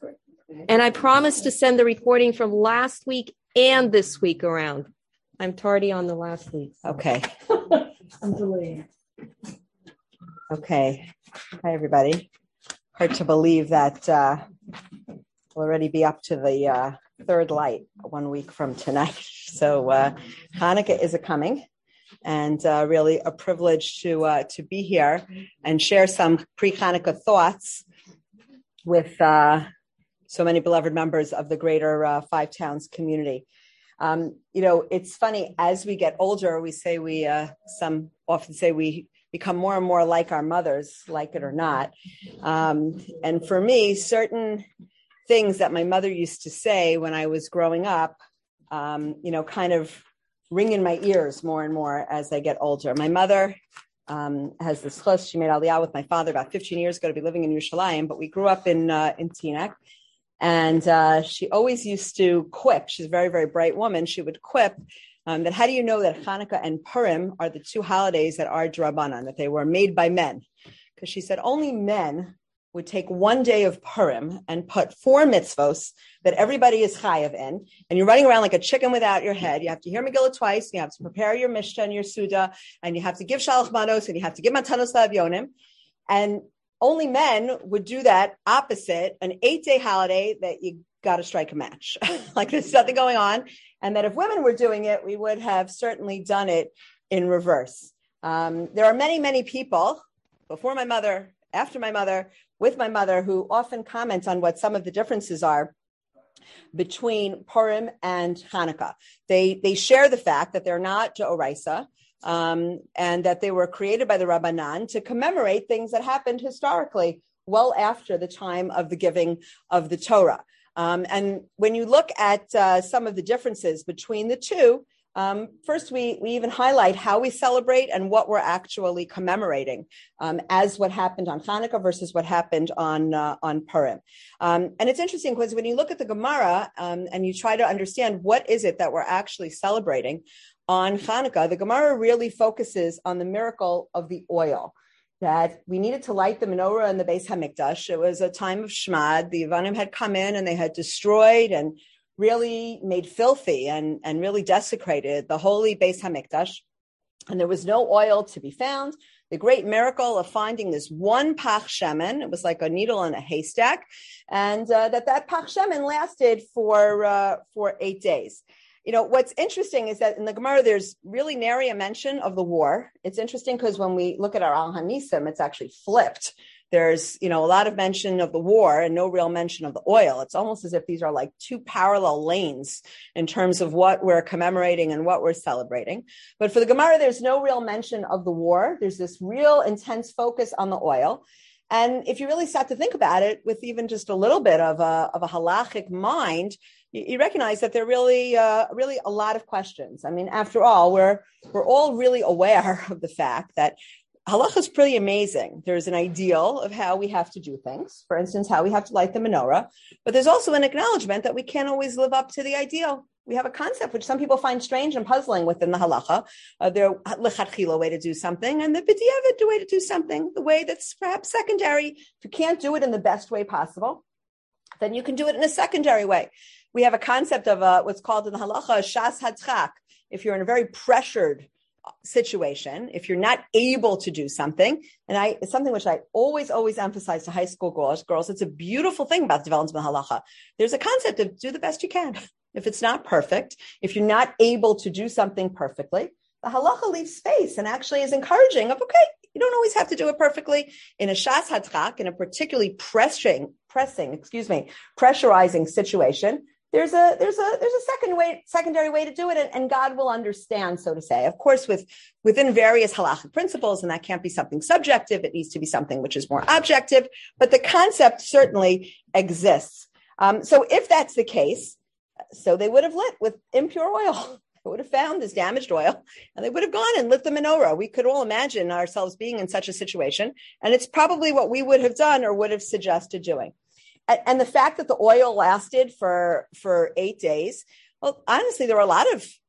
And I promised to send the recording from last week and this week around. I'm tardy on the last week. Okay. I'm delayed. Okay. Hi, everybody. Hard to believe that we'll already be up to the third light 1 week from tonight. So Hanukkah is coming, and really a privilege to be here and share some pre-Hanukkah thoughts with so many beloved members of the greater Five Towns community. It's funny, as we get older, we say some often say we become more and more like our mothers, like it or not. And for me, certain things that my mother used to say when I was growing up, kind of ring in my ears more and more as I get older. My mother has this chus. She made Aliyah with my father about 15 years ago to be living in Yerushalayim, but we grew up in Teaneck. And she always used to quip. She's a very, very bright woman. She would quip that how do you know that Hanukkah and Purim are the two holidays that are Drabanan, that they were made by men? Because she said only men would take 1 day of Purim and put 4 mitzvos that everybody is chayav in, and you're running around like a chicken without your head. You have to hear Megillah twice, and you have to prepare your Mishnah and your Suda, and you have to give Shalach Manos, and you have to give Matanos La'avyonim. And only men would do that opposite an 8-day holiday that you got to strike a match. Like there's nothing going on. And that if women were doing it, we would have certainly done it in reverse. There are many, many people before my mother, after my mother, with my mother, who often comment on what some of the differences are between Purim and Hanukkah. They share the fact that they're not D'Oraisa, and that they were created by the Rabbanan to commemorate things that happened historically well after the time of the giving of the Torah. And when you look at some of the differences between the two, first we even highlight how we celebrate and what we're actually commemorating as what happened on Hanukkah versus what happened on Purim. And it's interesting because when you look at the Gemara and you try to understand what is it that we're actually celebrating on Hanukkah, the Gemara really focuses on the miracle of the oil, that we needed to light the menorah in the Beis Hamikdash. It was a time of Shmad. The Yevanim had come in and they had destroyed and really made filthy and really desecrated the holy Beis Hamikdash. And there was no oil to be found. The great miracle of finding this one pach shemen, it was like a needle in a haystack, and that pach shemen lasted for 8 days. What's interesting is that in the Gemara, there's really nary a mention of the war. It's interesting because when we look at our Al Hanisim, it's actually flipped. There's, a lot of mention of the war and no real mention of the oil. It's almost as if these are like two parallel lanes in terms of what we're commemorating and what we're celebrating. But for the Gemara, there's no real mention of the war. There's this real intense focus on the oil. And if you really start to think about it with even just a little bit of a halachic mind, you recognize that there are really a lot of questions. I mean, after all, we're all really aware of the fact that halacha is pretty amazing. There's an ideal of how we have to do things. For instance, how we have to light the menorah. But there's also an acknowledgement that we can't always live up to the ideal. We have a concept which some people find strange and puzzling within the halacha. Their lechatchila way to do something, and the b'diavad way to do something, the way that's perhaps secondary. If you can't do it in the best way possible, then you can do it in a secondary way. We have a concept of what's called in the halacha shas hadchak. If you're in a very pressured situation, if you're not able to do something, and it's something which I always emphasize to high school girls, it's a beautiful thing about the development of halacha. There's a concept of do the best you can. If it's not perfect, if you're not able to do something perfectly, the halacha leaves space and actually is encouraging of, okay, you don't always have to do it perfectly. In a shas hadchak, in a particularly pressurizing situation, there's a secondary way to do it, and God will understand, so to say. Of course, within various halachic principles, and that can't be something subjective. It needs to be something which is more objective, but the concept certainly exists. So if that's the case, so they would have lit with impure oil. They would have found this damaged oil, and they would have gone and lit the menorah. We could all imagine ourselves being in such a situation, and it's probably what we would have done or would have suggested doing. And the fact that the oil lasted for 8 days, well, honestly, there were a lot of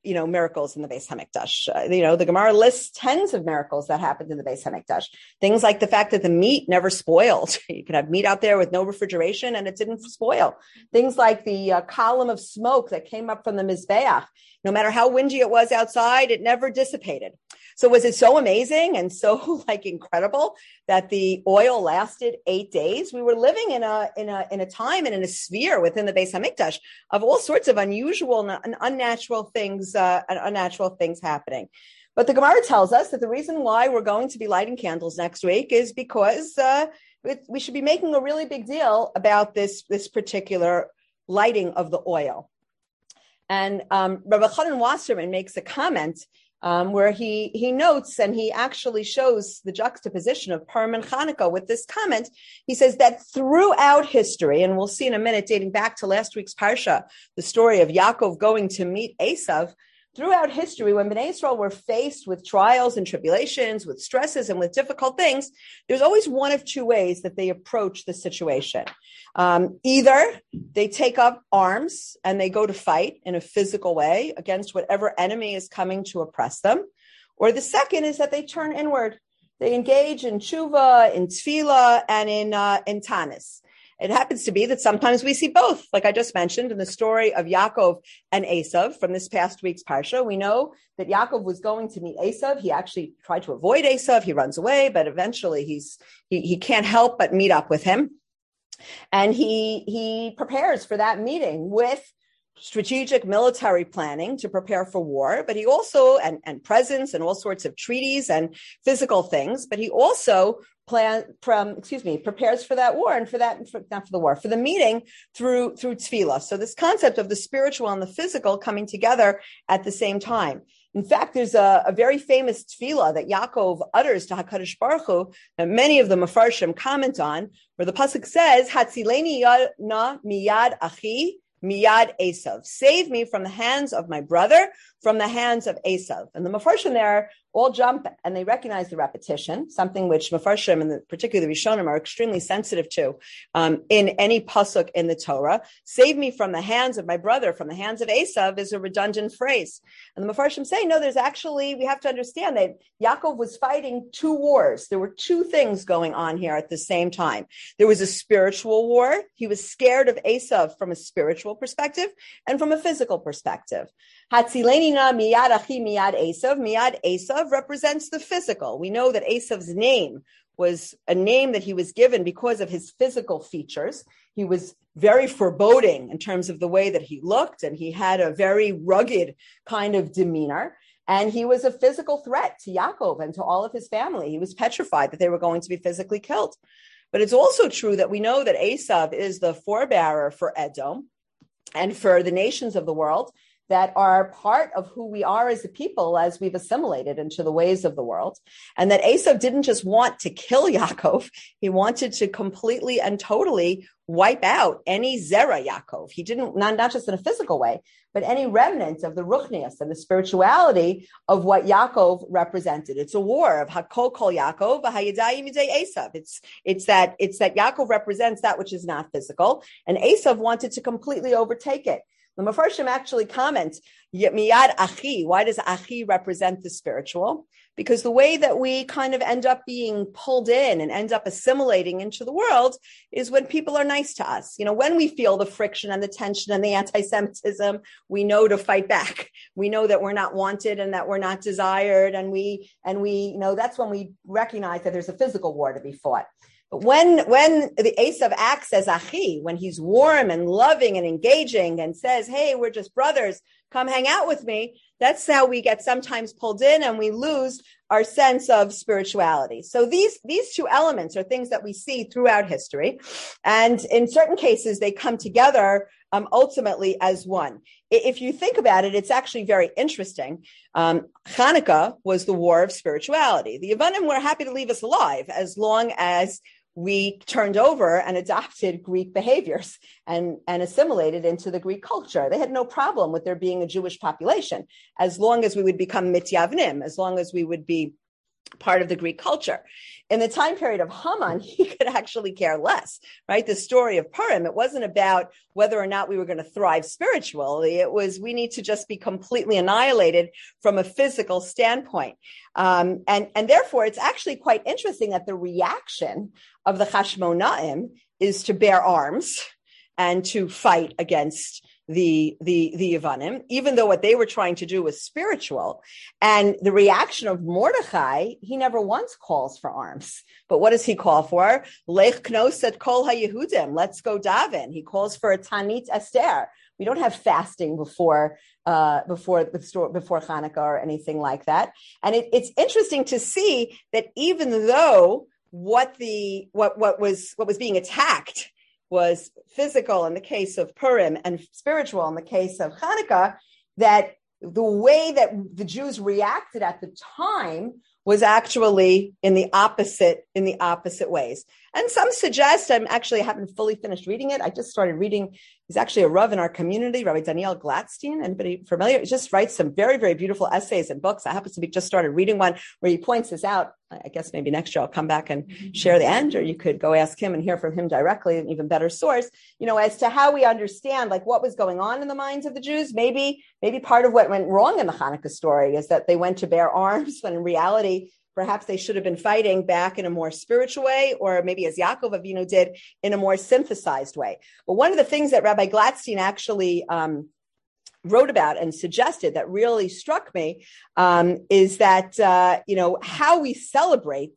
miracles in the Beis Hamikdash. The Gemara lists tens of miracles that happened in the Beis Hamikdash. Things like the fact that the meat never spoiled. You could have meat out there with no refrigeration and it didn't spoil. Things like the column of smoke that came up from the Mizbeach. No matter how windy it was outside, it never dissipated. So was it so amazing and so incredible that the oil lasted 8 days? We were living in a time and in a sphere within the Beis Hamikdash of all sorts of unusual and unnatural things happening. But the Gemara tells us that the reason why we're going to be lighting candles next week is because we should be making a really big deal about this particular lighting of the oil. And Rabbi Chanan Wasserman makes a comment where he notes, and he actually shows the juxtaposition of Purim and Hanukkah with this comment. He says that throughout history, and we'll see in a minute, dating back to last week's Parsha, the story of Yaakov going to meet Esav, throughout history, when Bnei Yisrael were faced with trials and tribulations, with stresses and with difficult things, there's always one of two ways that they approach the situation. Either they take up arms and they go to fight in a physical way against whatever enemy is coming to oppress them, or the second is that they turn inward. They engage in tshuva, in tefillah, and in tanis. It happens to be that sometimes we see both, like I just mentioned in the story of Yaakov and Esav from this past week's Parsha. We know that Yaakov was going to meet Esav. He actually tried to avoid Esav. He runs away, but eventually he can't help but meet up with him. And he prepares for that meeting with strategic military planning to prepare for war, but he also, and presents and all sorts of treaties and physical things, but he also prepares for that war and for the meeting through tefillah. So this concept of the spiritual and the physical coming together at the same time. In fact, there's a very famous tefillah that Yaakov utters to HaKadosh Baruch Hu that many of the Mefarshim comment on, where the pasuk says, Hatzileni na miyad achi, miyad Esav. Save me from the hands of my brother, from the hands of Esav. And the Mefarshim there all jump and they recognize the repetition, something which Mefarshim and particularly the Rishonim are extremely sensitive to in any pasuk in the Torah. Save me from the hands of my brother, from the hands of Esav is a redundant phrase. And the Mefarshim say, no, we have to understand that Yaakov was fighting two wars. There were two things going on here at the same time. There was a spiritual war. He was scared of Esav from a spiritual perspective and from a physical perspective. Hatzileni na miyad achi miyad Esav. Miyad Esav represents the physical. We know that Esav's name was a name that he was given because of his physical features. He was very foreboding in terms of the way that he looked, and he had a very rugged kind of demeanor. And he was a physical threat to Yaakov and to all of his family. He was petrified that they were going to be physically killed. But it's also true that we know that Esav is the forebearer for Edom and for the nations of the world that are part of who we are as a people as we've assimilated into the ways of the world. And that Esav didn't just want to kill Yaakov, he wanted to completely and totally wipe out any Zera Yaakov. He didn't, not just in a physical way, but any remnant of the ruchnius and the spirituality of what Yaakov represented. It's a war of Hakol Kol Yaakov, Hayadayim Yidei Esav. It's that Yaakov represents that which is not physical, and Esav wanted to completely overtake it. The Mefarshim actually comment, miyad achi. Why does achi represent the spiritual? Because the way that we kind of end up being pulled in and end up assimilating into the world is when people are nice to us. When we feel the friction and the tension and the anti-Semitism, we know to fight back. We know that we're not wanted and that we're not desired. And we that's when we recognize that there's a physical war to be fought. But when the Esav acts as achi, when he's warm and loving and engaging and says, hey, we're just brothers, come hang out with me, that's how we get sometimes pulled in and we lose our sense of spirituality. So these two elements are things that we see throughout history. And in certain cases, they come together ultimately as one. If you think about it, it's actually very interesting. Hanukkah was the war of spirituality. The Yevanim were happy to leave us alive as long as we turned over and adopted Greek behaviors and assimilated into the Greek culture. They had no problem with there being a Jewish population, as long as we would become mityavnim, as long as we would be part of the Greek culture. In the time period of Haman, he could actually care less, right? The story of Purim, it wasn't about whether or not we were going to thrive spiritually. It was, we need to just be completely annihilated from a physical standpoint. And therefore, it's actually quite interesting that the reaction of the Hashmonaim is to bear arms and to fight against the Yevanim, even though what they were trying to do was spiritual. And the reaction of Mordechai, he never once calls for arms. But what does he call for? Lech knos et kol haYehudim. Let's go daven. He calls for a Tanit Esther. We don't have fasting before Hanukkah or anything like that. And it's interesting to see that even though what was being attacked was physical in the case of Purim and spiritual in the case of Hanukkah, that the way that the Jews reacted at the time was actually in the opposite ways. And some suggest, I haven't fully finished reading it. I just started reading. He's actually a Rav in our community, Rabbi Daniel Gladstein. Anybody familiar? He just writes some very, very beautiful essays and books. I happen to be just started reading one where he points this out. I guess maybe next year I'll come back and share the end, or you could go ask him and hear from him directly, an even better source, as to how we understand like what was going on in the minds of the Jews. Maybe part of what went wrong in the Hanukkah story is that they went to bear arms when in reality, perhaps they should have been fighting back in a more spiritual way, or maybe as Yaakov Avinu did in a more synthesized way. But one of the things that Rabbi Gladstein actually wrote about and suggested that really struck me is that, how we celebrate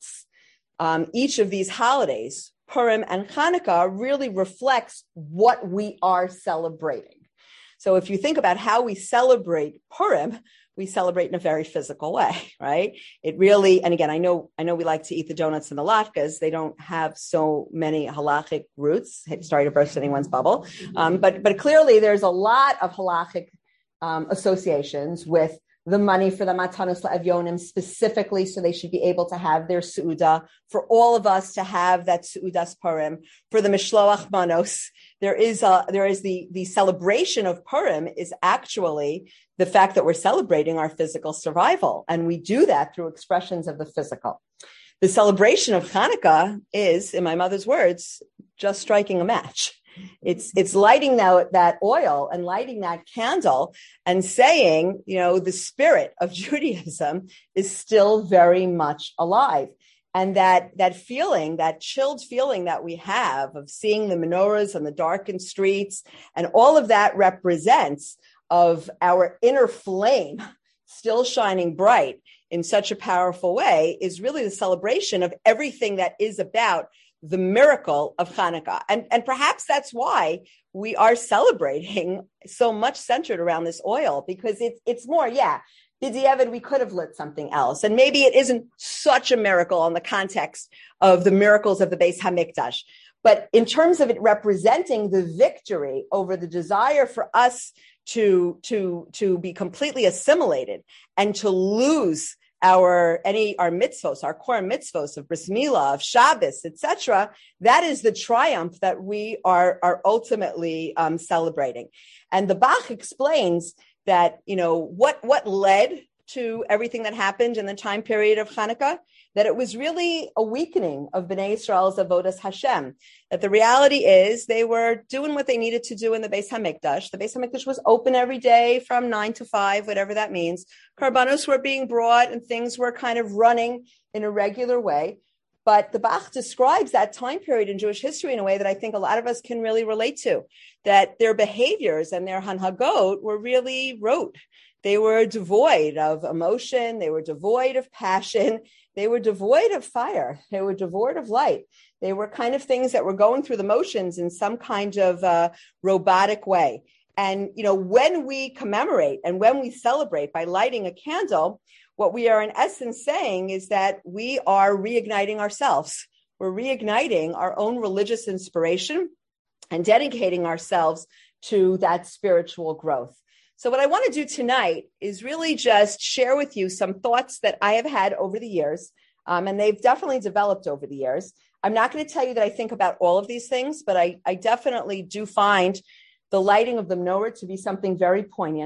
each of these holidays, Purim and Hanukkah, really reflects what we are celebrating. So if you think about how we celebrate Purim, we celebrate in a very physical way, right? It really, and again, I know we like to eat the donuts and the latkes. They don't have so many halachic roots. Sorry to burst anyone's bubble. But clearly there's a lot of halachic associations with the money for the Matanos La'avyonim specifically, so they should be able to have their Su'udah, for all of us to have that Su'udas Purim, for the Mishloach Manos. There is the celebration of Purim is actually the fact that we're celebrating our physical survival. And we do that through expressions of the physical. The celebration of Hanukkah is, in my mother's words, just striking a match. It's lighting that oil and lighting that candle and saying, the spirit of Judaism is still very much alive. And that feeling, that chilled feeling that we have of seeing the menorahs on the darkened streets, and all of that represents of our inner flame still shining bright in such a powerful way, is really the celebration of everything that is about the miracle of Hanukkah. And perhaps that's why we are celebrating so much centered around this oil, because it's more, B'diavad, we could have lit something else. And maybe it isn't such a miracle in the context of the miracles of the Beis Hamikdash. But in terms of it representing the victory over the desire for us to be completely assimilated and to lose our mitzvos, our core mitzvos of Bris Milah, of Shabbos, etc., that is the triumph that we are ultimately celebrating. And the Bach explains that, what led to everything that happened in the time period of Hanukkah, that it was really a weakening of Bnei Yisrael's avodas Hashem. That the reality is they were doing what they needed to do in the Beis Hamikdash. The Beis Hamikdash was open every day from 9 to 5, whatever that means. Karbanos were being brought and things were kind of running in a regular way. But the Bach describes that time period in Jewish history in a way that I think a lot of us can really relate to, that their behaviors and their hanhagot were really rote. They were devoid of emotion. They were devoid of passion. They were devoid of fire. They were devoid of light. They were kind of things that were going through the motions in some kind of robotic way. And, when we commemorate and when we celebrate by lighting a candle, what we are in essence saying is that we are reigniting ourselves. We're reigniting our own religious inspiration and dedicating ourselves to that spiritual growth. So what I want to do tonight is really just share with you some thoughts that I have had over the years, and they've definitely developed over the years. I'm not going to tell you that I think about all of these things, but I definitely do find the lighting of the menorah to be something very poignant.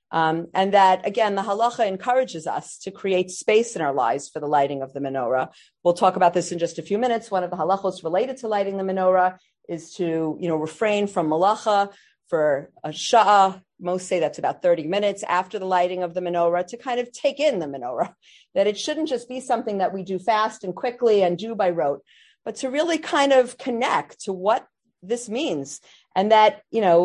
And that, again, the halacha encourages us to create space in our lives for the lighting of the menorah. We'll talk about this in just a few minutes. One of the halachos related to lighting the menorah is to, refrain from malacha for a sha'ah. Most say that's about 30 minutes after the lighting of the menorah, to kind of take in the menorah, that it shouldn't just be something that we do fast and quickly and do by rote, but to really kind of connect to what this means. And that,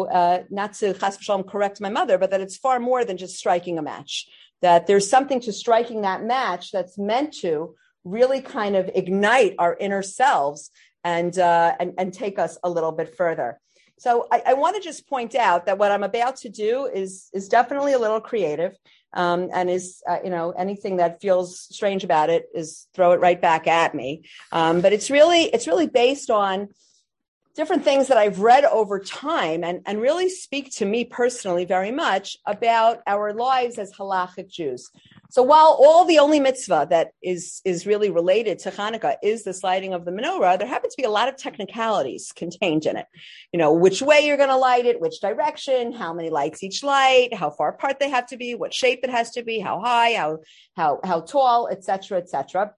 not to chas v'shalom correct my mother, but that it's far more than just striking a match, that there's something to striking that match that's meant to really kind of ignite our inner selves and take us a little bit further. So I want to just point out that what I'm about to do is definitely a little creative, and is, anything that feels strange about it is throw it right back at me. But it's really based on different things that I've read over time and really speak to me personally very much about our lives as halachic Jews. So while all the only mitzvah that is really related to Hanukkah is this lighting of the menorah, there happen to be a lot of technicalities contained in it. Which way you're going to light it, which direction, how many lights each light, how far apart they have to be, what shape it has to be, how high, how tall, et cetera, et cetera.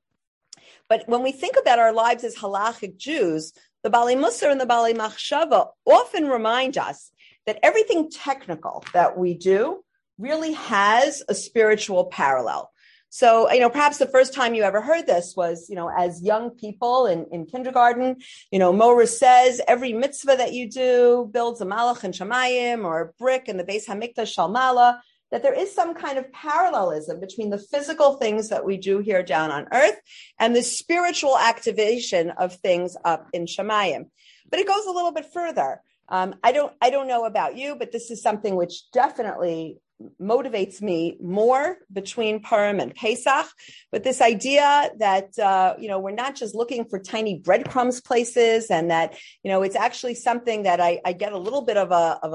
But when we think about our lives as halachic Jews, the Baalei Musar and the Baalei Machshava often remind us that everything technical that we do really has a spiritual parallel. So, perhaps the first time you ever heard this was, as young people in kindergarten, Mora says every mitzvah that you do builds a malach in Shamayim or a brick in the Beis Hamikdash Shalmala, that there is some kind of parallelism between the physical things that we do here down on earth and the spiritual activation of things up in Shamayim. But it goes a little bit further. I don't know about you, but this is something which definitely motivates me more between Purim and Pesach. But this idea that, we're not just looking for tiny breadcrumbs places, and that, it's actually something that I get a little bit of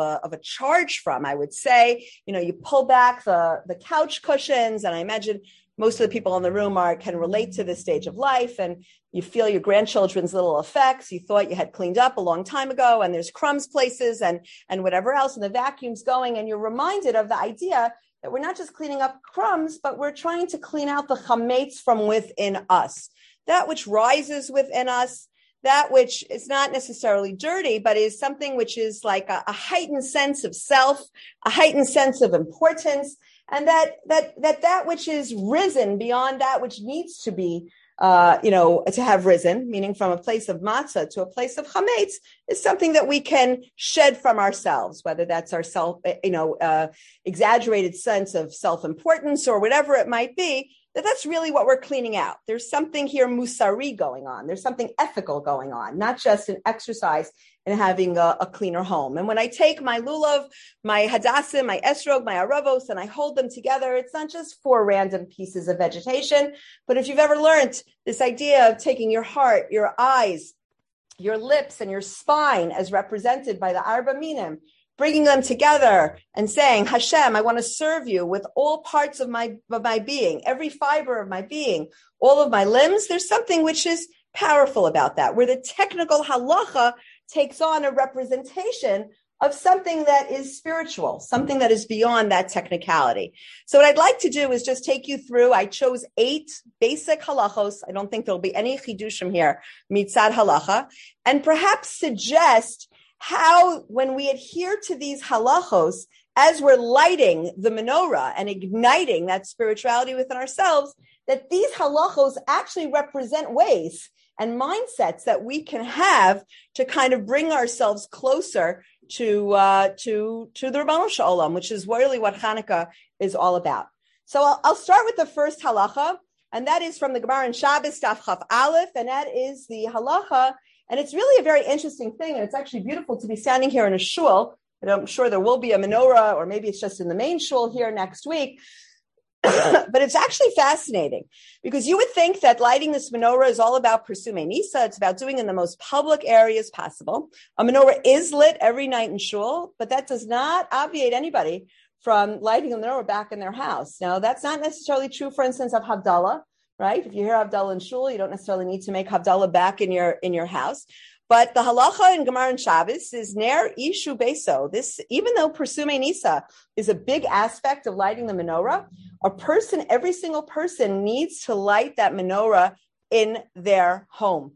a charge from, I would say. You pull back the couch cushions, and I imagine most of the people in the room can relate to this stage of life, and you feel your grandchildren's little effects. You thought you had cleaned up a long time ago, and there's crumbs places and whatever else, and the vacuum's going, and you're reminded of the idea that we're not just cleaning up crumbs, but we're trying to clean out the chametz from within us, that which rises within us, that which is not necessarily dirty, but is something which is like a heightened sense of self, a heightened sense of importance, and that which is risen beyond that which needs to be, to have risen, meaning from a place of matzah to a place of chametz, is something that we can shed from ourselves, whether that's our exaggerated sense of self-importance or whatever it might be. That's really what we're cleaning out. There's something here musari going on. There's something ethical going on, not just an exercise in having a cleaner home. And when I take my lulav, my hadassim, my esrog, my aravos, and I hold them together, it's not just 4 random pieces of vegetation. But if you've ever learned this idea of taking your heart, your eyes, your lips, and your spine as represented by the Arba Minim, bringing them together and saying, Hashem, I want to serve you with all parts of my being, every fiber of my being, all of my limbs. There's something which is powerful about that, where the technical halacha takes on a representation of something that is spiritual, something that is beyond that technicality. So what I'd like to do is just take you through. I chose 8 basic halachos. I don't think there'll be any chidushim here, mitzad halacha, and perhaps suggest how, when we adhere to these halachos, as we're lighting the menorah and igniting that spirituality within ourselves, that these halachos actually represent ways and mindsets that we can have to kind of bring ourselves closer to the Ribbono Shel Olam, which is really what Hanukkah is all about. So I'll start with the first halacha, and that is from the Gemara in Shabbos, Daf Chaf Aleph, and that is the halacha. And it's really a very interesting thing, and it's actually beautiful to be standing here in a shul. And I'm sure there will be a menorah, or maybe it's just in the main shul here next week. But it's actually fascinating, because you would think that lighting this menorah is all about Persumei Nisa. It's about doing it in the most public areas possible. A menorah is lit every night in shul, but that does not obviate anybody from lighting a menorah back in their house. Now, that's not necessarily true, for instance, of Havdalah. Right? If you hear Havdalah in shul, you don't necessarily need to make Havdalah back in your house. But the halacha in Gemara and Shabbos is ner ishu beso. This, even though Persume Nisa is a big aspect of lighting the menorah, every single person needs to light that menorah in their home.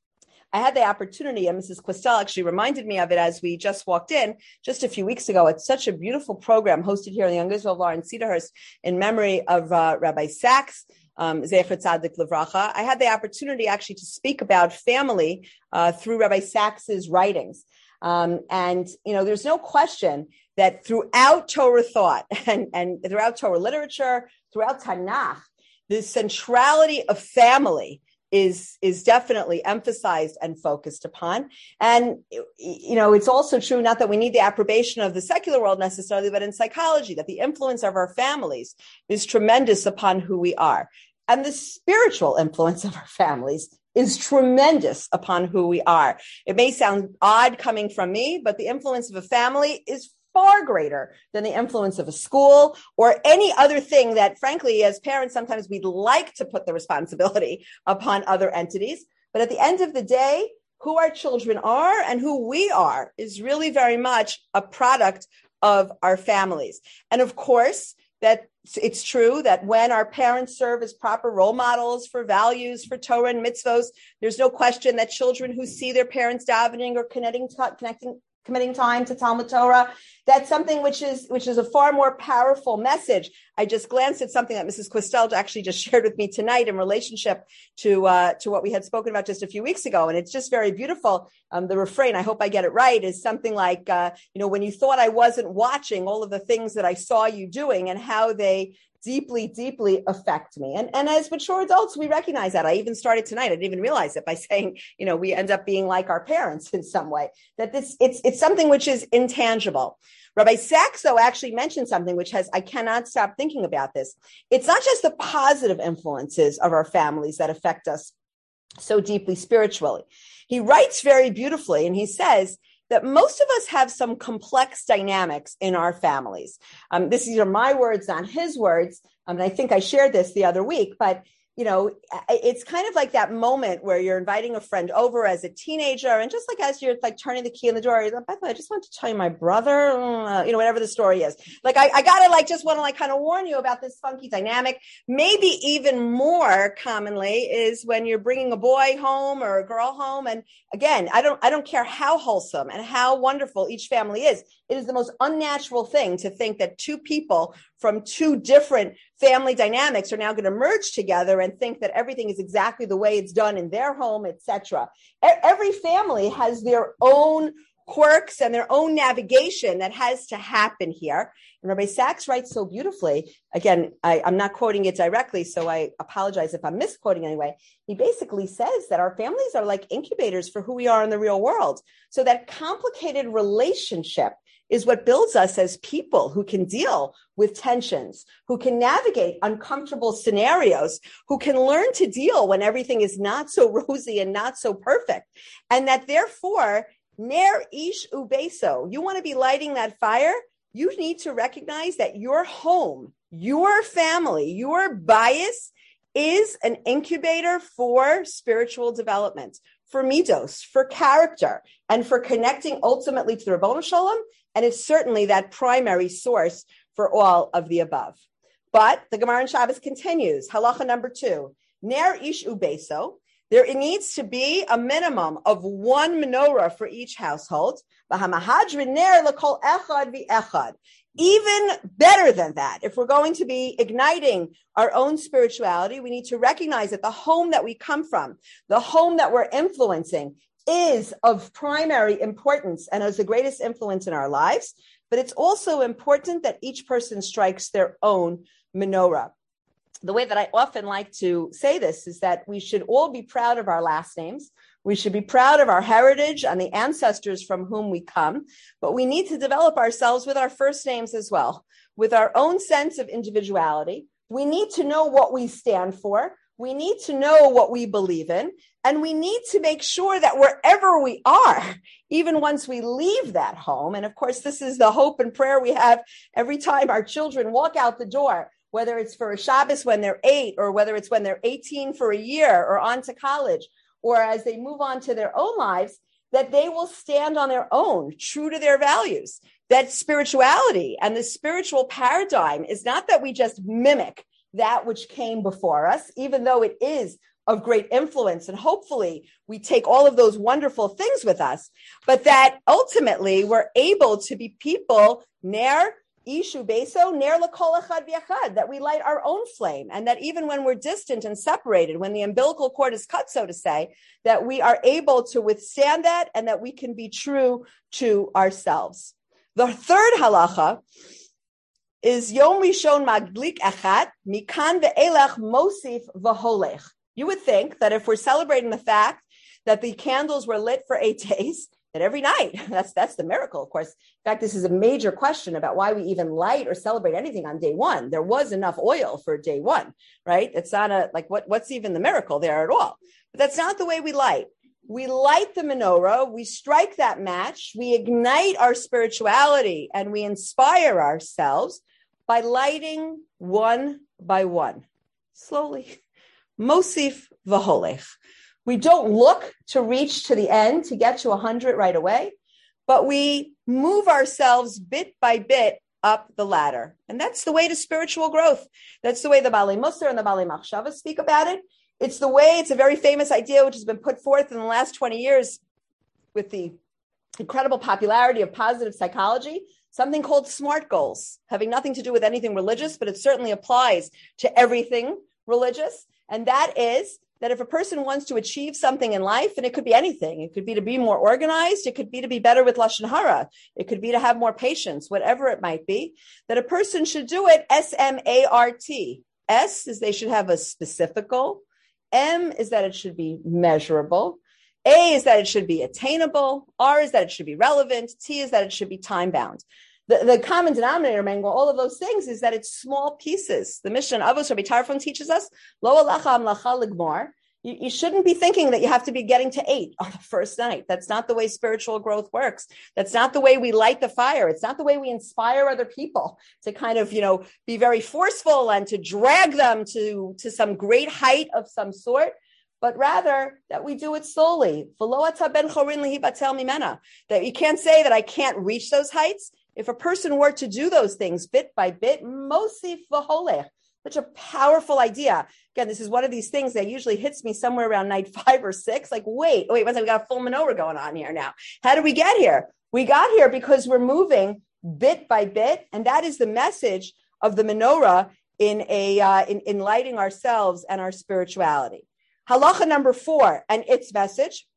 I had the opportunity, and Mrs. Questel actually reminded me of it as we just walked in just a few weeks ago. It's such a beautiful program hosted here in the Young Israel Bar in Cedarhurst in memory of Rabbi Sachs, Zecher Tzadik Livracha. I had the opportunity actually to speak about family through Rabbi Sachs's writings. And, there's no question that throughout Torah thought and throughout Torah literature, throughout Tanakh, the centrality of family is definitely emphasized and focused upon. And, it's also true, not that we need the approbation of the secular world necessarily, but in psychology, that the influence of our families is tremendous upon who we are. And the spiritual influence of our families is tremendous upon who we are. It may sound odd coming from me, but the influence of a family is far greater than the influence of a school or any other thing that, frankly, as parents, sometimes we'd like to put the responsibility upon other entities. But at the end of the day, who our children are and who we are is really very much a product of our families. And of course, that it's true that when our parents serve as proper role models for values, for Torah and mitzvos, there's no question that children who see their parents davening or committing time to Talmud Torah, that's something which is a far more powerful message. I just glanced at something that Mrs. Questel actually just shared with me tonight in relationship to what we had spoken about just a few weeks ago. And it's just very beautiful. The refrain, I hope I get it right, is something like, when you thought I wasn't watching all of the things that I saw you doing and how they deeply, deeply affect me. And as mature adults, we recognize that. I even started tonight. I didn't even realize it by saying, we end up being like our parents in some way, that it's something which is intangible. Rabbi Sachs, though, actually mentioned something which I cannot stop thinking about this. It's not just the positive influences of our families that affect us so deeply spiritually. He writes very beautifully, and he says that most of us have some complex dynamics in our families. These are my words, not his words. And I think I shared this the other week, but it's kind of like that moment where you're inviting a friend over as a teenager, and just like as you're like turning the key in the door, you're like, by the way, I just want to tell you my brother, whatever the story is. Like, I gotta just want to kind of warn you about this funky dynamic. Maybe even more commonly is when you're bringing a boy home or a girl home. And again, I don't care how wholesome and how wonderful each family is. It is the most unnatural thing to think that two people from two different family dynamics are now going to merge together and think that everything is exactly the way it's done in their home, etc. Every family has their own quirks and their own navigation that has to happen here. And Rabbi Sachs writes so beautifully. Again, I'm not quoting it directly, so I apologize if I'm misquoting anyway. He basically says that our families are like incubators for who we are in the real world. So that complicated relationship is what builds us as people who can deal with tensions, who can navigate uncomfortable scenarios, who can learn to deal when everything is not so rosy and not so perfect. And that therefore, ner ish ubeso, you want to be lighting that fire, you need to recognize that your home, your family, your bias is an incubator for spiritual development, for midos, for character, and for connecting ultimately to the Ribono Shel Olam. And it's certainly that primary source for all of the above. But the Gemara in Shabbos continues. Halacha number 2, ner ish ubeso. There needs to be a minimum of one menorah for each household. V'hamahadrin ner l'kol echad v'echad. Even better than that, if we're going to be igniting our own spirituality, we need to recognize that the home that we come from, the home that we're influencing, is of primary importance and has the greatest influence in our lives. But it's also important that each person strikes their own menorah. The way that I often like to say this is that we should all be proud of our last names. We should be proud of our heritage and the ancestors from whom we come, but we need to develop ourselves with our first names as well, with our own sense of individuality. We need to know what we stand for. We need to know what we believe in, and we need to make sure that wherever we are, even once we leave that home, and of course, this is the hope and prayer we have every time our children walk out the door, whether it's for a Shabbos when they're 8, or whether it's when they're 18 for a year or on to college, or as they move on to their own lives, that they will stand on their own, true to their values. That spirituality and the spiritual paradigm is not that we just mimic that which came before us, even though it is of great influence. And hopefully we take all of those wonderful things with us, but that ultimately we're able to be people ner ishu beso, ner l'kol echad v'echad, that we light our own flame. And that even when we're distant and separated, when the umbilical cord is cut, so to say, that we are able to withstand that and that we can be true to ourselves. The third halacha is Yom Rishon Maglik Echad, Mikan ve'elach Mosif v'holech. You would think that if we're celebrating the fact that the candles were lit for 8 days, that every night, that's the miracle, of course. In fact, this is a major question about why we even light or celebrate anything on day one. There was enough oil for day one, right? It's not what's even the miracle there at all? But that's not the way we light. We light the menorah, we strike that match, we ignite our spirituality, and we inspire ourselves by lighting one by one, slowly. Mosif v'holech. We don't look to reach to the end, to get to 100 right away, but we move ourselves bit by bit up the ladder. And that's the way to spiritual growth. That's the way the Balei Musar and the Balei Machshava speak about it. It's a very famous idea which has been put forth in the last 20 years with the incredible popularity of positive psychology, something called SMART goals, having nothing to do with anything religious, but it certainly applies to everything religious. And that is that if a person wants to achieve something in life, and it could be anything, it could be to be more organized, it could be to be better with Lashon Hara, it could be to have more patience, whatever it might be, that a person should do it SMART. S is they should have a specific goal. M is that it should be measurable. A is that it should be attainable. R is that it should be relevant. T is that it should be time-bound. The common denominator among all of those things is that it's small pieces. The Mishnah Avos Rabbi Tarfon teaches us, Lo alacha amlacha ligmor. You shouldn't be thinking that you have to be getting to 8 on the first night. That's not the way spiritual growth works. That's not the way we light the fire. It's not the way we inspire other people to kind of, be very forceful and to drag them to some great height of some sort, but rather that we do it slowly. That you can't say that I can't reach those heights. If a person were to do those things bit by bit, mosif v'holech, such a powerful idea. Again, this is one of these things that usually hits me somewhere around night 5 or 6. Like, wait, we got a full menorah going on here now. How did we get here? We got here because we're moving bit by bit, and that is the message of the menorah in lighting ourselves and our spirituality. Halacha number 4 and its message.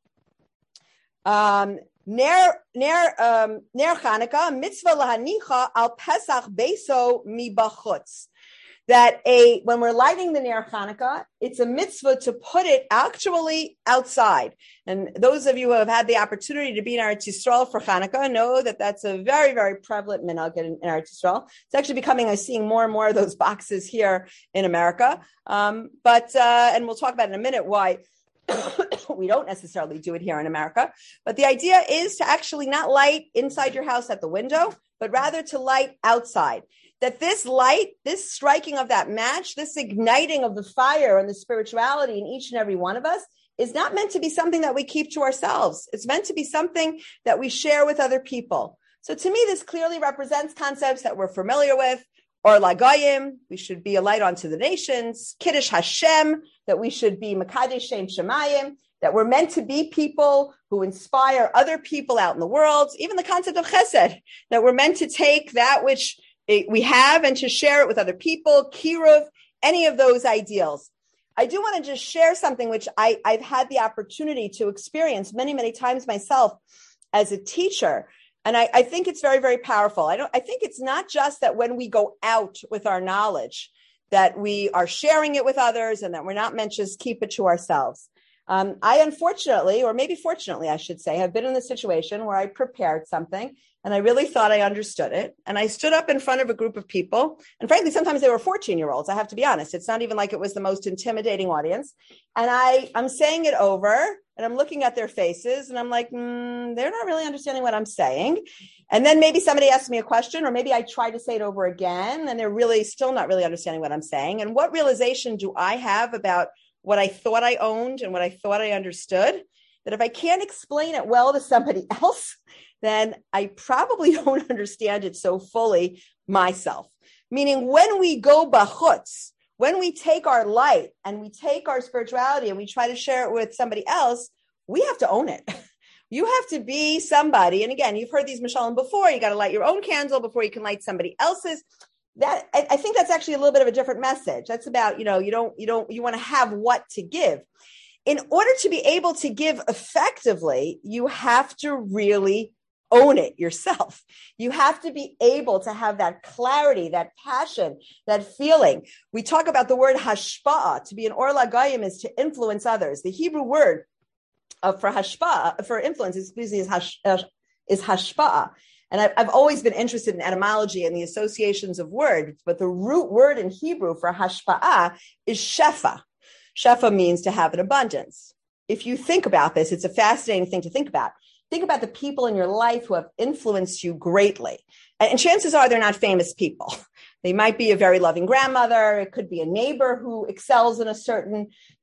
Ner Chanukah mitzvah lahanicha al Pesach beso mibachutz. That when we're lighting the Ner Chanukah, it's a mitzvah to put it actually outside. And those of you who have had the opportunity to be in Eretz Yisrael for Chanukah know that that's a very, very prevalent minhag in Eretz Yisrael. It's actually becoming, I'm seeing more and more of those boxes here in America. And we'll talk about in a minute why we don't necessarily do it here in America. But the idea is to actually not light inside your house at the window, but rather to light outside. That this light, this striking of that match, this igniting of the fire and the spirituality in each and every one of us is not meant to be something that we keep to ourselves. It's meant to be something that we share with other people. So to me, this clearly represents concepts that we're familiar with. Or Lagayim, we should be a light unto the nations. Kiddush Hashem, that we should be Mekadesh Shem Shemayim, that we're meant to be people who inspire other people out in the world. Even the concept of Chesed, that we're meant to take that which we have and to share it with other people, Kiruv, any of those ideals. I do want to just share something which I've had the opportunity to experience many, many times myself as a teacher. And I think it's very, very powerful. I think it's not just that when we go out with our knowledge, that we are sharing it with others and that we're not meant to just keep it to ourselves. I unfortunately, or maybe fortunately, I should say, have been in the situation where I prepared something and I really thought I understood it. And I stood up in front of a group of people. And frankly, sometimes they were 14-year-olds. I have to be honest. It's not even like it was the most intimidating audience. And I'm saying it over and I'm looking at their faces and I'm like, they're not really understanding what I'm saying. And then maybe somebody asked me a question, or maybe I try to say it over again and they're really still not really understanding what I'm saying. And what realization do I have about what I thought I owned and what I thought I understood? that if I can't explain it well to somebody else, then I probably don't understand it so fully myself. Meaning when we go bachutz, when we take our light and we take our spirituality and we try to share it with somebody else, we have to own it. You have to be somebody. And again, you've heard these Mishalim before. You got to light your own candle before you can light somebody else's. That I think that's actually a little bit of a different message. That's about, you want to have what to give. In order to be able to give effectively, you have to really own it yourself. You have to be able to have that clarity, that passion, that feeling. We talk about the word hashpa'ah. To be an Or LaGoyim is to influence others. The Hebrew word for hashpa'ah, for influence, is hashpa'ah. And I've always been interested in etymology and the associations of words, but the root word in Hebrew for hashpa'ah is shefa. Shefa means to have an abundance. If you think about this, it's a fascinating thing to think about. Think about the people in your life who have influenced you greatly. And chances are they're not famous people. They might be a very loving grandmother. It could be a neighbor who excels in a certain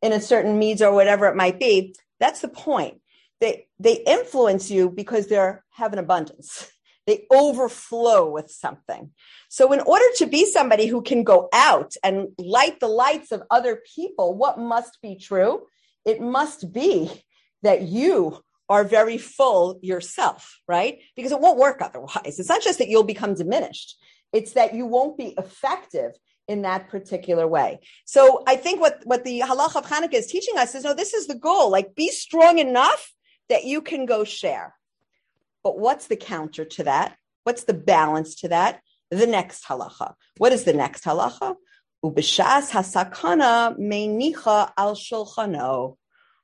needs or whatever it might be. That's the point. They influence you because they have an abundance. They overflow with something. So in order to be somebody who can go out and light the lights of other people, what must be true? It must be that you are very full yourself, right? Because it won't work otherwise. It's not just that you'll become diminished. It's that you won't be effective in that particular way. So I think what the halacha of Hanukkah is teaching us is, no, this is the goal. Like, be strong enough that you can go share. But what's the counter to that? What's the balance to that? The next halacha. What is the next halacha? Ubishas hasakana meinicha al shulchano.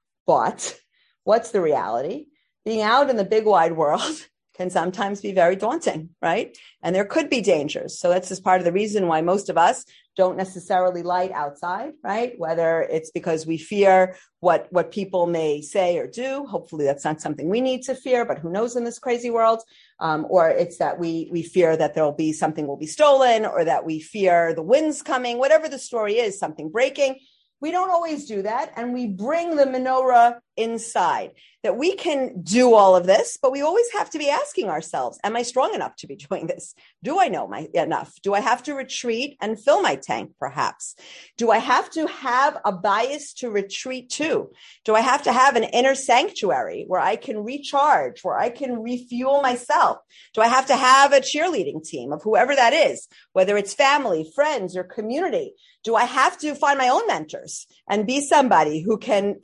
But what's the reality? Being out in the big wide world can sometimes be very daunting, right? And there could be dangers. So that's just part of the reason why most of us don't necessarily light outside, right? Whether it's because we fear what people may say or do. Hopefully that's not something we need to fear, but who knows in this crazy world? Or it's that we fear that something will be stolen, or that we fear the wind's coming, whatever the story is, something breaking. We don't always do that, and we bring the menorah inside. That we can do all of this, but we always have to be asking ourselves, am I strong enough to be doing this? Do I know enough? Do I have to retreat and fill my tank, perhaps? Do I have to have a bias to retreat to? Do I have to have an inner sanctuary where I can recharge, where I can refuel myself? Do I have to have a cheerleading team of whoever that is, whether it's family, friends, or community? Do I have to find my own mentors and be somebody who can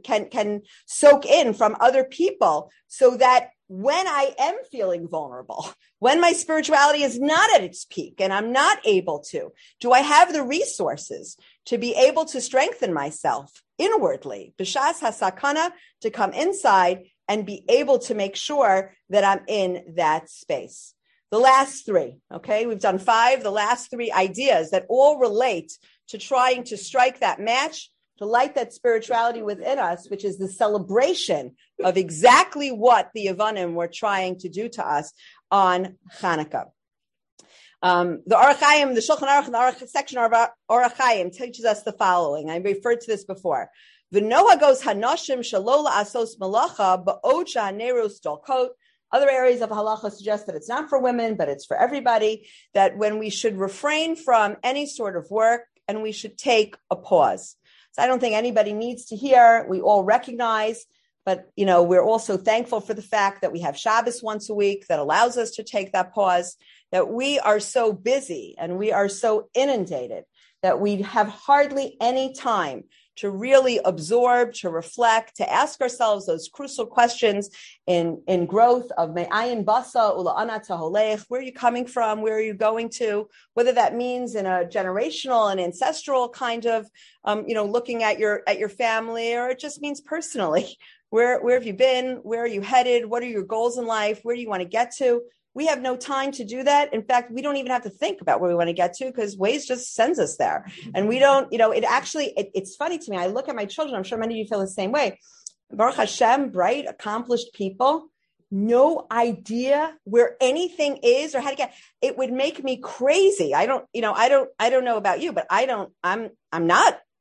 soak in from other people, so that when I am feeling vulnerable, when my spirituality is not at its peak and I'm not able to, do I have the resources to be able to strengthen myself inwardly, b'shas hasakana, to come inside and be able to make sure that I'm in that space? The last three, okay, we've done 5, the last 3 ideas that all relate to trying to strike that match, to light that spirituality within us, which is the celebration of exactly what the Yevanim were trying to do to us on Hanukkah. The Orach Chaim, the Shulchan Aruch, and the Orach section of Orach Chaim teaches us the following. I referred to this before. V'noha goes hanoshim shalola asos malacha ba'od sha'nerus dolkot. Other areas of halacha suggest that it's not for women, but it's for everybody, that when we should refrain from any sort of work and we should take a pause. So I don't think anybody needs to hear. We all recognize, but we're also thankful for the fact that we have Shabbos once a week that allows us to take that pause, that we are so busy and we are so inundated that we have hardly any time to really absorb, to reflect, to ask ourselves those crucial questions in growth of me'ayin basa ula'ana taholech. Where are you coming from? Where are you going to? Whether that means in a generational and ancestral kind of, looking at your family, or it just means personally. Where have you been? Where are you headed? What are your goals in life? Where do you want to get to? We have no time to do that. In fact, we don't even have to think about where we want to get to, because Waze just sends us there. And we don't, it's funny to me. I look at my children. I'm sure many of you feel the same way. Baruch Hashem, bright, accomplished people, no idea where anything is or how to get. It would make me crazy. I don't know about you, but I'm not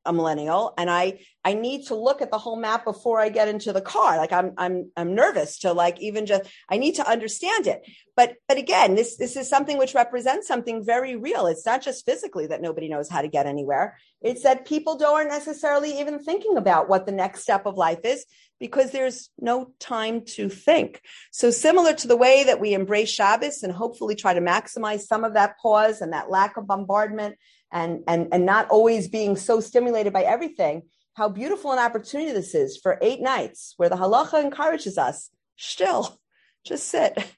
a millennial, and I need to look at the whole map before I get into the car. Like I'm nervous to like even just, I need to understand it. But again, this is something which represents something very real. It's not just physically that nobody knows how to get anywhere. It's that people aren't necessarily even thinking about what the next step of life is because there's no time to think. So similar to the way that we embrace Shabbos and hopefully try to maximize some of that pause and that lack of bombardment and not always being so stimulated by everything, how beautiful an opportunity this is for 8 nights where the halacha encourages us, still, just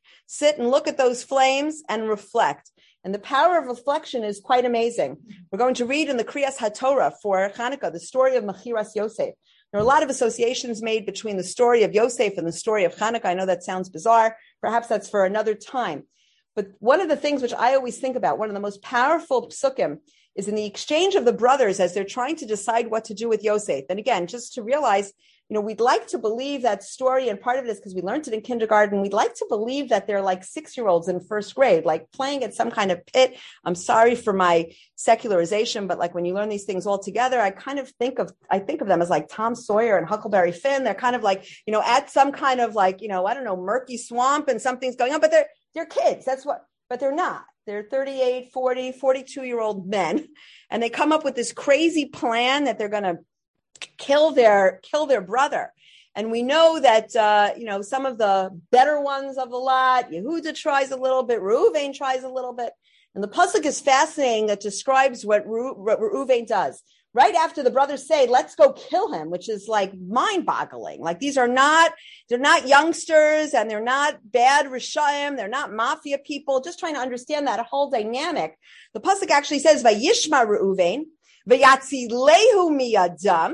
sit and look at those flames and reflect. And the power of reflection is quite amazing. We're going to read in the Kriyas HaTorah for Hanukkah, the story of Mechiras Yosef. There are a lot of associations made between the story of Yosef and the story of Hanukkah. I know that sounds bizarre. Perhaps that's for another time. But one of the things which I always think about, one of the most powerful psukim, is in the exchange of the brothers as they're trying to decide what to do with Yosef. And again, just to realize, we'd like to believe that story, and part of it is because we learned it in kindergarten. We'd like to believe that they're like 6-year-olds in first grade, like playing at some kind of pit. I'm sorry for my secularization, but like when you learn these things all together, I think of them as like Tom Sawyer and Huckleberry Finn. They're kind of like, at some kind of like, murky swamp and something's going on, but they're kids. But they're not. They're 38, 40, 42-year-old men. And they come up with this crazy plan that they're going to kill their brother. And we know that, some of the better ones of the lot, Yehuda tries a little bit, Reuven tries a little bit. And the pasuk is fascinating that describes what Reuven does. Right after the brothers say, let's go kill him, which is like mind-boggling. Like they're not youngsters and they're not bad Rishayim, they're not mafia people, just trying to understand that whole dynamic. The pasuk actually says, Vayishma Reuven, Vayatzilehu miyadam,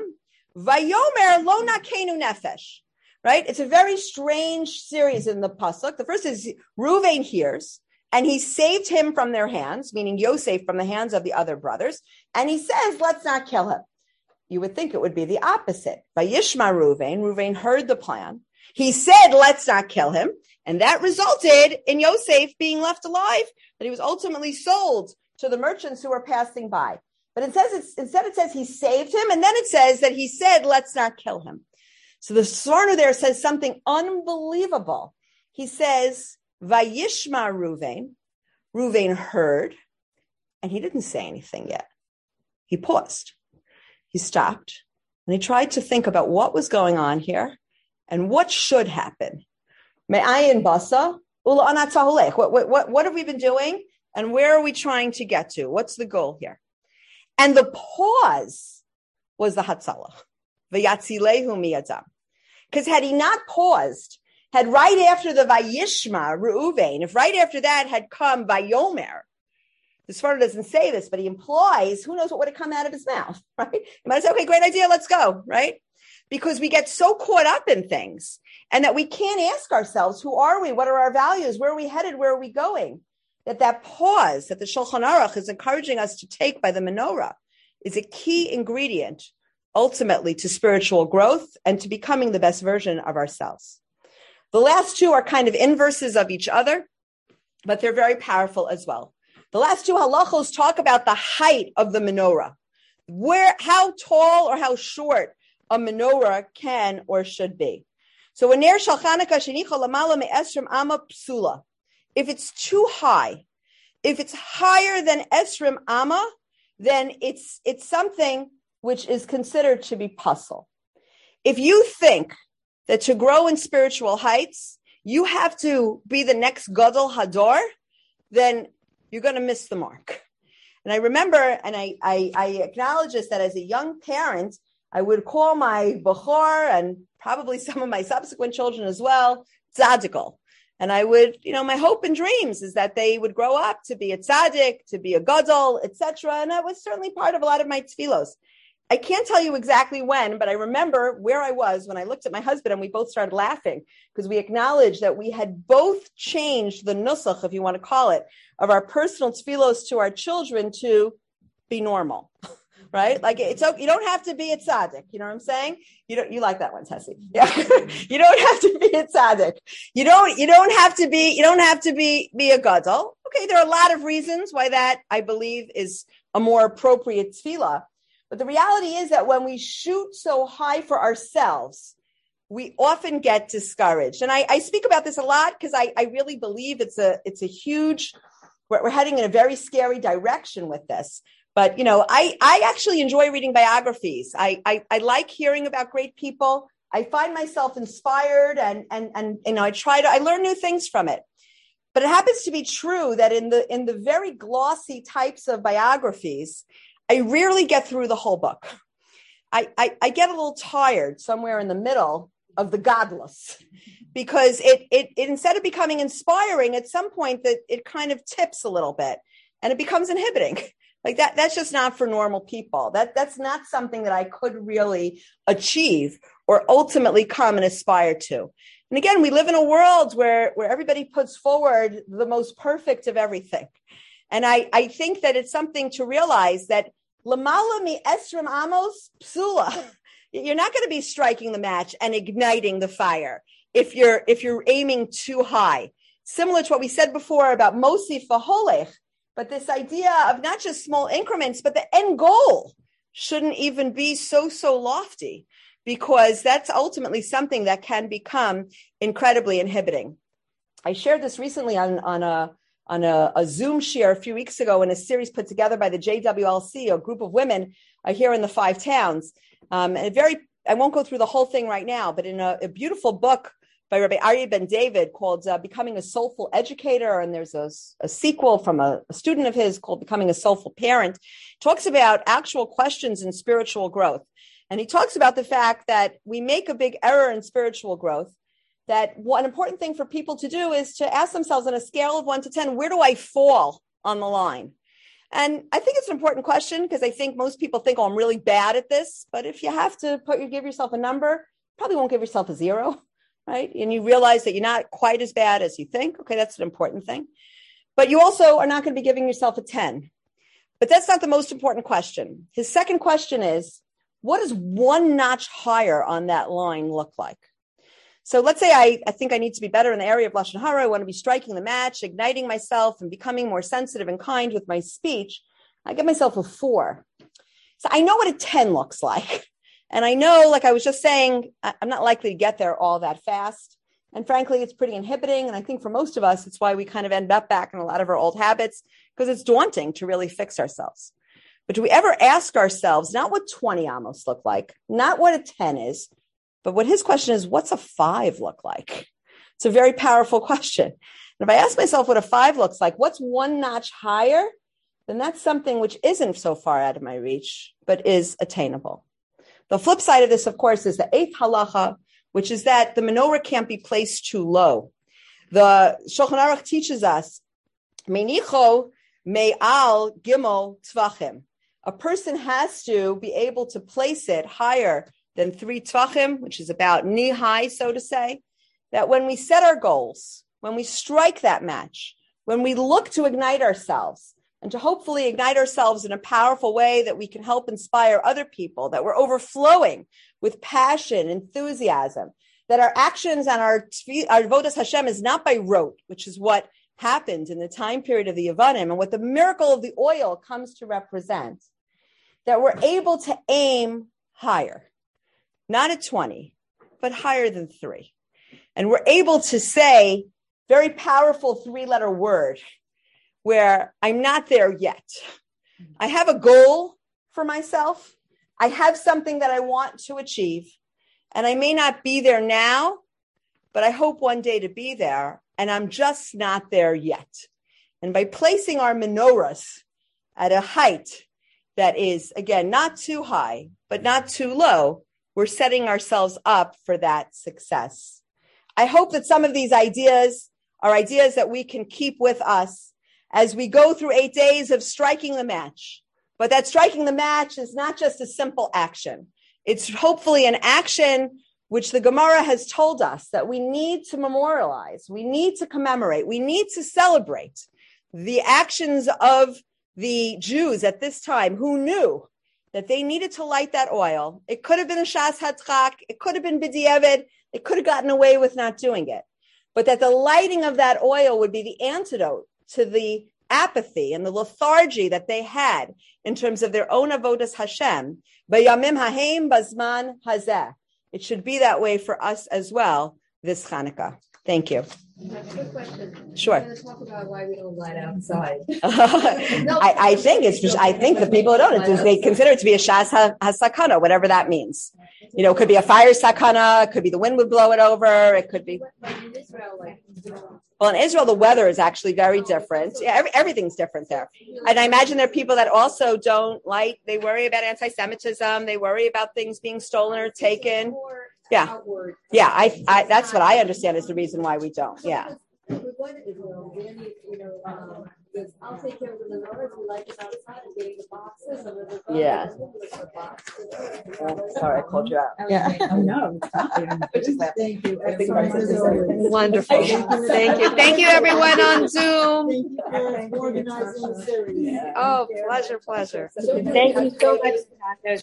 Vayomer lo nakenu nefesh. Right? It's a very strange series in the pasuk. The first is Reuven hears, and he saved him from their hands, meaning Yosef from the hands of the other brothers. And he says, let's not kill him. You would think it would be the opposite. Vayishma Reuven heard the plan. He said, let's not kill him. And that resulted in Yosef being left alive, that he was ultimately sold to the merchants who were passing by. But instead it says he saved him. And then it says that he said, let's not kill him. So the Sforno there says something unbelievable. He says, Vayishma Reuven heard, and he didn't say anything yet. He paused. He stopped, and he tried to think about what was going on here and what should happen. Me'ayin basa ula anatzahulech. What have we been doing, and where are we trying to get to? What's the goal here? And the pause was the Hatzalah. Vayatzilehu miyadam. Because had he not paused, had right after the Vayishma, Reuven, if right after that had come Vayomer, the Sforno doesn't say this, but he implies, who knows what would have come out of his mouth, right? He might have said, okay, great idea, let's go, right? Because we get so caught up in things and that we can't ask ourselves, who are we? What are our values? Where are we headed? Where are we going? That pause that the Shulchan Aruch is encouraging us to take by the menorah is a key ingredient, ultimately, to spiritual growth and to becoming the best version of ourselves. The last two are kind of inverses of each other, but they're very powerful as well. The last two halachos talk about the height of the menorah, how tall or how short a menorah can or should be. So a ner shel Chanukah shenicha lamala me'esrim ama psula. If it's too high, if it's higher than esrim ama, then it's something which is considered to be puzzle. If you think that to grow in spiritual heights, you have to be the next Gadol Hador, then you're going to miss the mark. And I remember, and I acknowledge this, that as a young parent, I would call my Bechor and probably some of my subsequent children as well, tzadikal. And I would, my hope and dreams is that they would grow up to be a tzaddik, to be a gadol, etc. And that was certainly part of a lot of my tefillos. I can't tell you exactly when, but I remember where I was when I looked at my husband and we both started laughing because we acknowledged that we had both changed the nusach, if you want to call it, of our personal tefillos to our children to be normal. Right? Like it's okay. You don't have to be a tzaddik. You know what I'm saying? You like that one, Tessie. Yeah. You don't have to be a tzaddik. You don't have to be a gadol. Okay. There are a lot of reasons why that I believe is a more appropriate tefillah. But the reality is that when we shoot so high for ourselves, we often get discouraged. And I speak about this a lot because I really believe it's a huge, we're heading in a very scary direction with this. But, I actually enjoy reading biographies. I like hearing about great people. I find myself inspired and I learn new things from it. But it happens to be true that in the very glossy types of biographies, I rarely get through the whole book. I get a little tired somewhere in the middle of the godless, because it instead of becoming inspiring, at some point that it kind of tips a little bit and it becomes inhibiting. Like that's just not for normal people. That's not something that I could really achieve or ultimately come and aspire to. And again, we live in a world where everybody puts forward the most perfect of everything. And I think that it's something to realize that Lamala mi esrim amos psula. You're not going to be striking the match and igniting the fire if you're aiming too high. Similar to what we said before about Mosif v'holech, but this idea of not just small increments, but the end goal shouldn't even be so lofty, because that's ultimately something that can become incredibly inhibiting. I shared this recently on a Zoom share a few weeks ago in a series put together by the JWLC, a group of women here in the 5 towns. I won't go through the whole thing right now, but in a beautiful book by Rabbi Aryeh Ben David called Becoming a Soulful Educator, and there's a sequel from a student of his called Becoming a Soulful Parent, talks about actual questions in spiritual growth. And he talks about the fact that we make a big error in spiritual growth, that one important thing for people to do is to ask themselves on a scale of 1 to 10, where do I fall on the line? And I think it's an important question, because I think most people think, I'm really bad at this. But if you have to give yourself a number, probably won't give yourself a 0, right? And you realize that you're not quite as bad as you think. Okay, that's an important thing. But you also are not going to be giving yourself a 10. But that's not the most important question. His second question is, what does one notch higher on that line look like? So let's say I think I need to be better in the area of Lashon Hara. I want to be striking the match, igniting myself and becoming more sensitive and kind with my speech. I give myself a 4. So I know what a 10 looks like. And I know, like I was just saying, I'm not likely to get there all that fast. And frankly, it's pretty inhibiting. And I think for most of us, it's why we kind of end up back in a lot of our old habits, because it's daunting to really fix ourselves. But do we ever ask ourselves, not what 20 amos look like, not what a 10 is, but what his question is, what's a 5 look like? It's a very powerful question. And if I ask myself what a 5 looks like, what's one notch higher, then that's something which isn't so far out of my reach, but is attainable. The flip side of this, of course, is the 8th halacha, which is that the menorah can't be placed too low. The Shulchan Aruch teaches us, Menicho me'al gimel tvachim. A person has to be able to place it higher than 3 tvachim, which is about knee high, so to say, that when we set our goals, when we strike that match, when we look to ignite ourselves, and to hopefully ignite ourselves in a powerful way that we can help inspire other people, that we're overflowing with passion, enthusiasm, that our actions and our Avodas Hashem is not by rote, which is what happened in the time period of the Yevanim, and what the miracle of the oil comes to represent, that we're able to aim higher, not at 20, but higher than 3. And we're able to say very powerful 3-letter word, where I'm not there yet. I have a goal for myself. I have something that I want to achieve, and I may not be there now, but I hope one day to be there, and I'm just not there yet. And by placing our menorahs at a height that is, again, not too high, but not too low, we're setting ourselves up for that success. I hope that some of these ideas are ideas that we can keep with us as we go through 8 days of striking the match. But that striking the match is not just a simple action. It's hopefully an action which the Gemara has told us that we need to memorialize, we need to commemorate, we need to celebrate the actions of the Jews at this time who knew that they needed to light that oil. It could have been a Shas Hatzchak, it could have been B'diavad, they could have gotten away with not doing it. But that the lighting of that oil would be the antidote to the apathy and the lethargy that they had in terms of their own avodas Hashem. Bayamim hahem bazman hazeh. It should be that way for us as well this Hanukkah. Thank you. Quick question. Sure. I'm going to talk about why we don't light outside. I think the people who don't, they consider it to be a shas hasakana, whatever that means. You know, it could be a fire sakana, it could be the wind would blow it over, it could be. Well, in Israel, the weather is actually very different. Yeah, everything's different there. And I imagine there are people that also don't like, they worry about anti-Semitism, they worry about things being stolen or taken. Yeah. Yeah, I that's what I understand is the reason why we don't. Yeah. I'll take care of the menorahs. We like it outside and getting the boxes. Yeah. Sorry, I called you out. Yeah. Oh, no. Thank you. Wonderful. Thank you. Thank you, everyone on Zoom. Thank you for organizing the series. Oh, pleasure. Thank you so much.